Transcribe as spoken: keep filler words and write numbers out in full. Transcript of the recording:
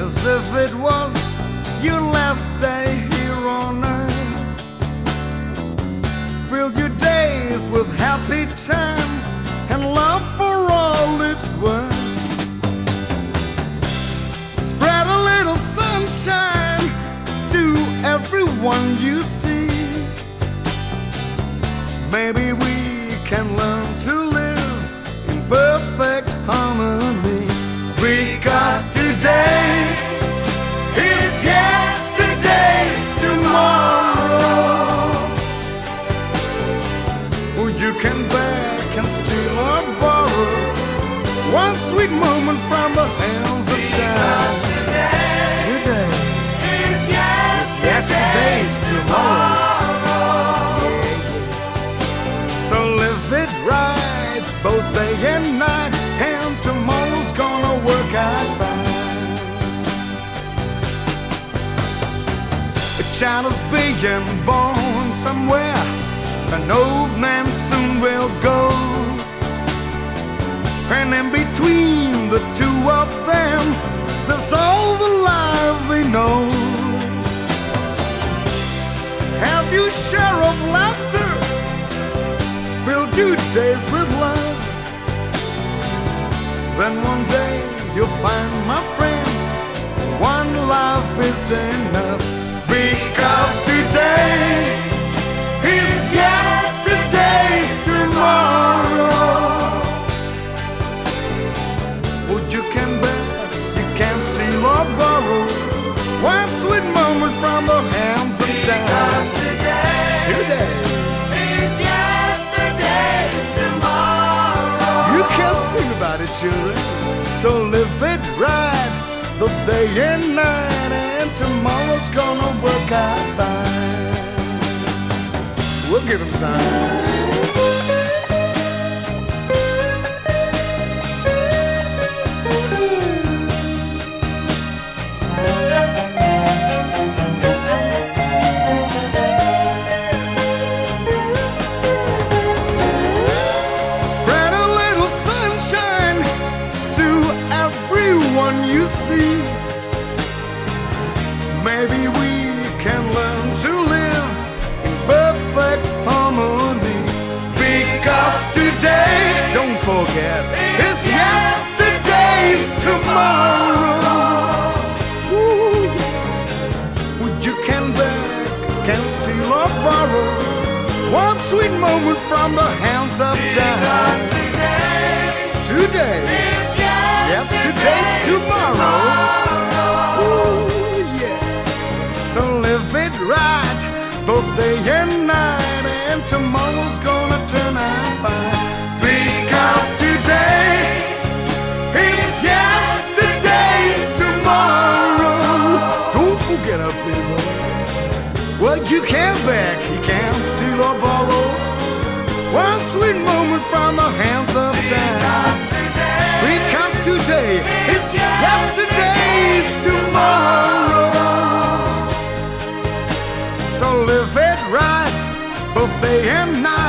as if it was your last day here on earth. Fill your days with happy times and love for all it's worth. Spread a little sunshine to everyone you see. Maybe we can learn to live in perfect harmony. Because today is yesterday's tomorrow. Oh, you can beg and steal or borrow one sweet moment from the hands of time. Today, today is yesterday's, yesterday's tomorrow. Yeah, yeah. So live it right, both day and night, and tomorrow's gonna work out fine. A child is being born somewhere, an old man soon will go, and in between the two of them, there's all the life they know. Have you share of laughter, filled your days with love? Then one day you'll find, my friend, one life is enough. Because today is yesterday's tomorrow. Well, you can beg, you can steal or borrow one sweet moment from the hands of time. Because today, today is yesterday's tomorrow. You can sing about it, children. So live it right, the day and night, and tomorrow's gonna work out fine. We'll give him some. You see, maybe we can learn to live in perfect harmony. Because today, don't forget, is yesterday's tomorrow. Ooh, yeah. Well, you can beg, can steal or borrow one sweet moment from the hands of time. Today, today is yesterday's tomorrow. Ooh, yeah. So live it right, both day and night, and tomorrow's gonna turn out fine. Because today is yesterday's tomorrow. Don't forget a people. Well, you can't beg, you can't steal or borrow one sweet moment from the hands of time. Because today is yesterday's tomorrow. So live it right, both day and night.